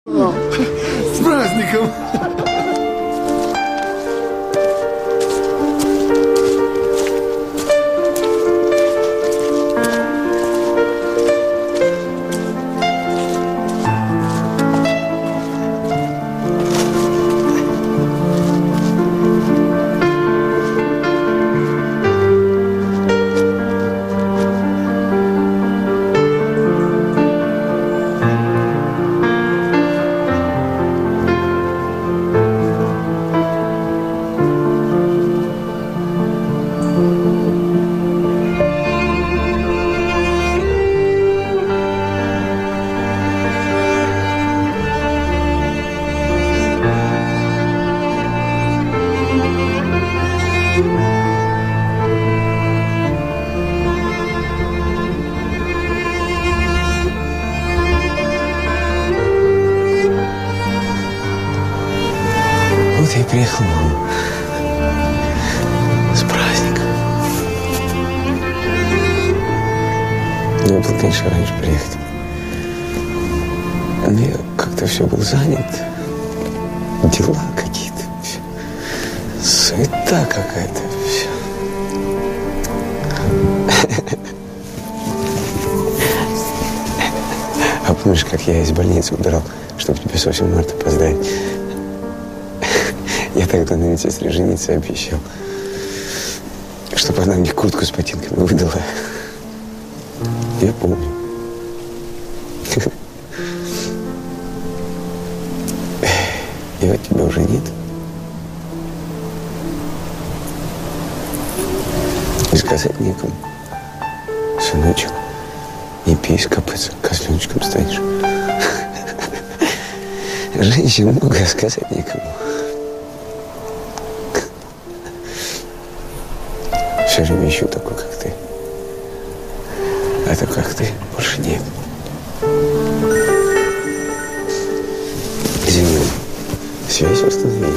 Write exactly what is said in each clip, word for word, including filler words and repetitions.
С праздником! Вот я и приехал, мама. С праздником. Я был, конечно, раньше приехать. Но я как-то все был занят. Дела какие-то. Все. Суета какая-то. Все. А помнишь, как я из больницы убирал, чтобы тебе с восьмого марта поздравить? Я тогда на медсестре жениться обещал, чтобы она мне куртку с ботинками выдала. Я помню. И вот тебя уже нет. И сказать некому. Сыночек, не пей, скопыться, козленочком станешь. Женщин много, сказать некому. Все время ищу такой, как ты. А такой, как ты, больше нет. Извини, связь установили.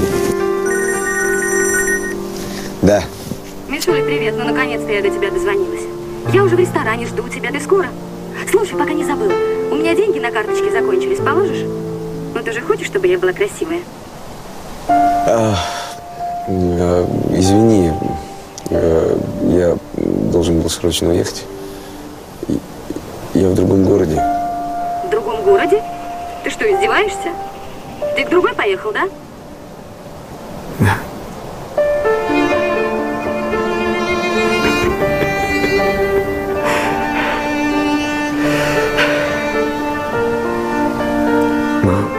Да. Мишуля, привет. Ну, наконец-то я до тебя дозвонилась. Я уже в ресторане, жду тебя. Ты скоро? Слушай, пока не забыла. У меня деньги на карточке закончились. Положишь? Ну, ты же хочешь, чтобы я была красивая? А, а, извини. Я должен был срочно уехать. Я в другом городе. В другом городе? Ты что, издеваешься? Ты к другой поехал, да? Да. Мам,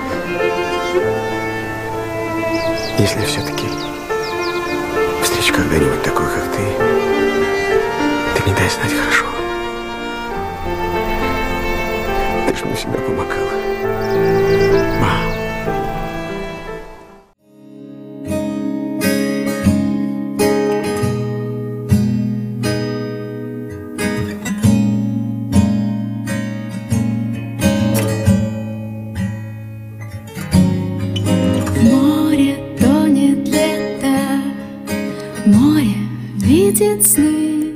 если все-таки встречу когда-нибудь такой, как ты, ты мне дай знать, хорошо? Ты же мне всегда помогала. Мам. Море видит сны,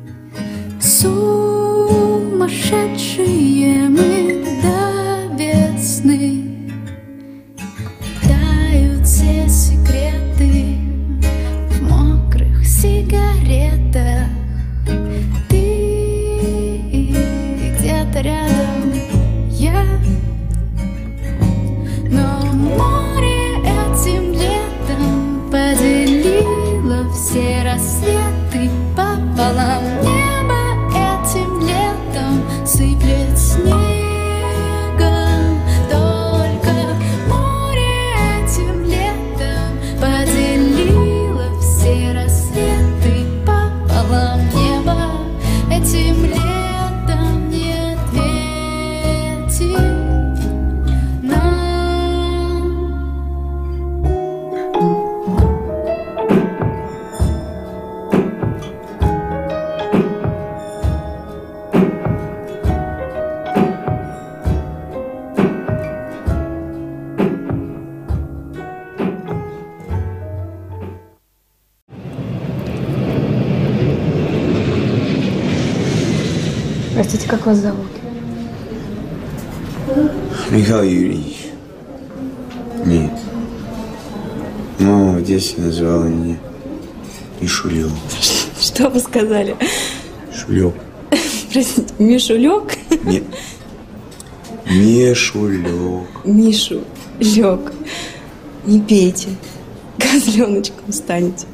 сумасшедшие мы до весны. Тают все секреты в мокрых сигаретах. Ты где-то рядом, я. Но море этим летом поделило все рассветы пополам. Небо этим летом сыплет снегом. Только море этим летом поделило все рассветы пополам. Небо этим летом не ответит нам. Простите, как вас зовут? Михаил Юрьевич. Нет. Мама в детстве называла меня Мишулек. Что вы сказали? Шулек. Простите, Мишулек? Нет. Мишулек. Мишу лег. Не пейте. Козленочком станете.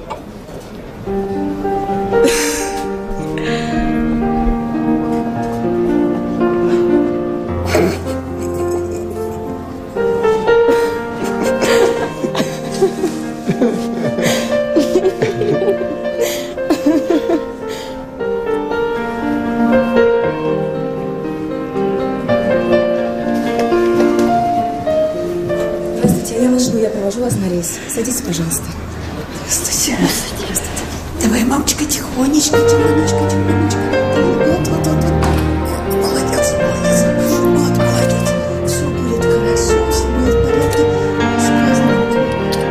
Здравствуйте, я вас жду, я провожу вас на рейс. Садитесь, пожалуйста. Здравствуйте. Здравствуйте. Давай, мамочка, тихонечко, тихонечко, тихонечко. Вот, вот, вот, вот. Молодец, молодец. Вот, молодец. Все будет хорошо, все будет в порядке. С праздником.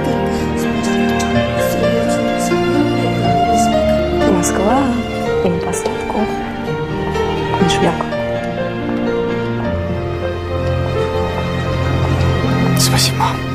С праздником. Москва. И на посадку. Мишуляк. Спасибо.